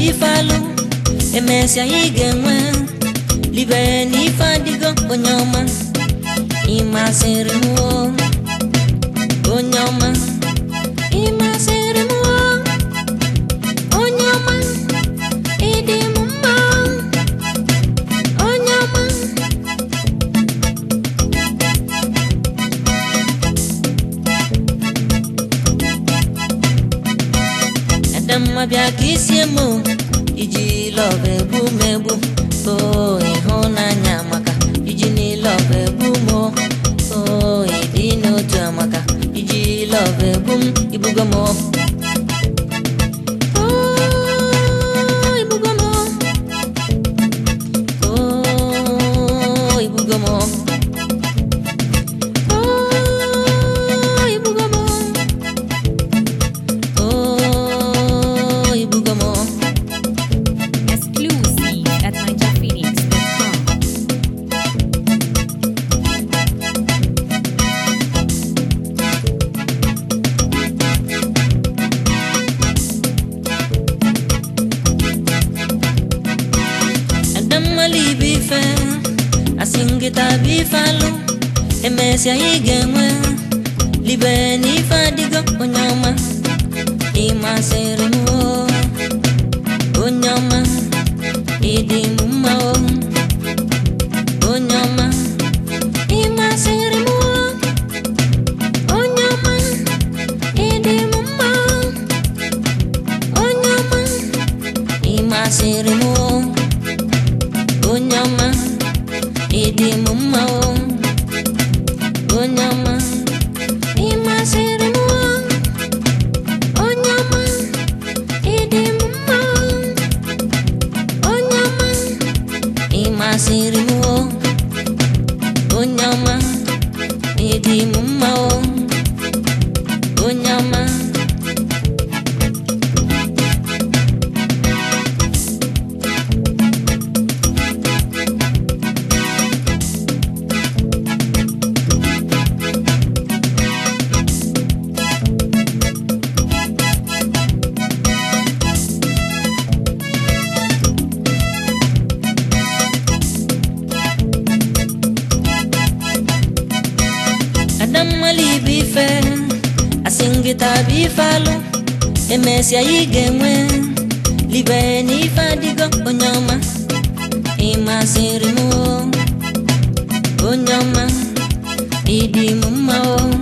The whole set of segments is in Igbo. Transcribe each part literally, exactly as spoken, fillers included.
bifalu emesia igenwe libe ni fadigo onyoma imasirimu onyoma imasirimu onyoma idimumma onyoma Adamma bia kisiemu iji love bu mebu oh ihonanya maka iji ni love bu mo oh idino tamaka iji love bum ibugamo oh ibugamo oh ibugamo oh ibugamo oh ibugamo Exclusive at niger phoenix dot com. Adamali bife asingita bifalu emesia igemwe libeni fadigo onyoma imasirimu onyoma idimumma onyoma imasirimu onyoma idimumma onyoma imasirimu onyoma idimumma onyoma imasirimu onyoma idimumma onyoma imasirimu onyoma idimumma onyoma Adamali bife asingita bifalu emesia igemwe libeni fadigo onyoma imasirimu onyoma idimumma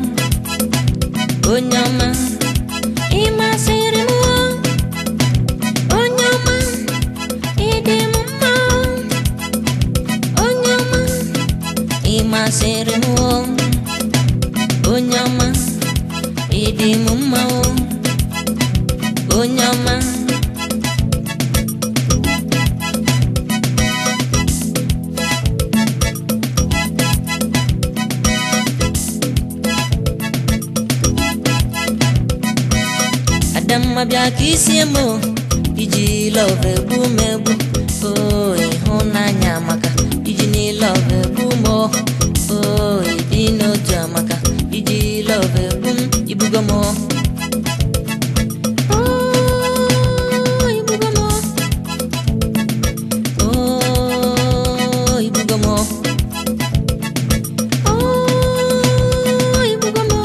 onyoma imasirimu onyoma idimumma onyoma imasirimu onyoma idimumma onyoma Adamma bia kisiemu iji love bu mebu oh ihonanya maka iji ni love bu mo oh idino tamaka iji love bum ibugamo oh ibugamo oh ibugamo oh ibugamo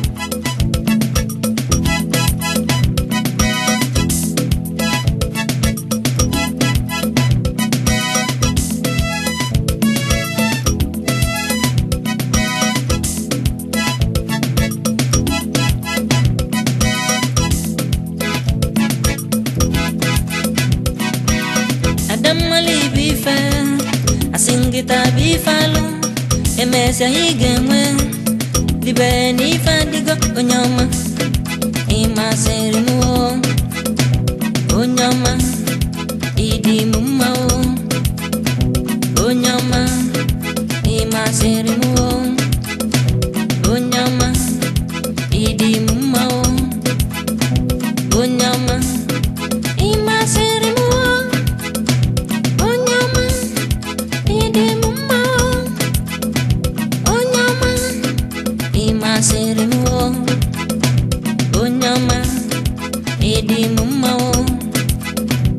Adamali bife asingita bifalu emesia igemwe libeni fadigo onyoma imasirimu onyoma idimumma onyoma imasirimu onyoma idimumma onyoma imasirimu onyoma idimumma onyoma imasirimu onyoma idimumma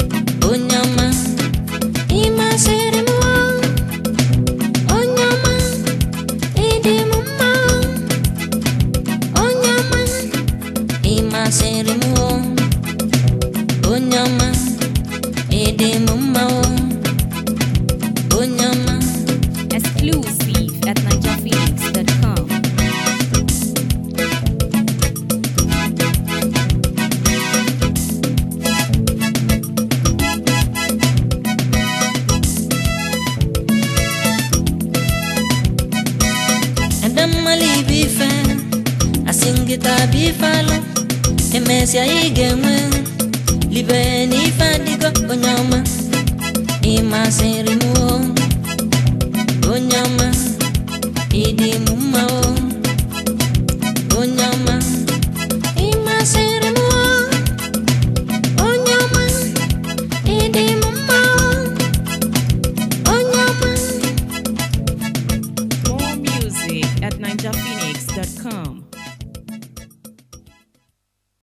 nkịta bụ ife alụ emesịa ị ga-enwe libe n'ife adịgo onye ọma ịmasịrị m o onye ọma ịdị m mma o onye ọma ịmasịrị m o onye ọma ịdị m mma o onye ọma. More music at ninja phoenix dot com.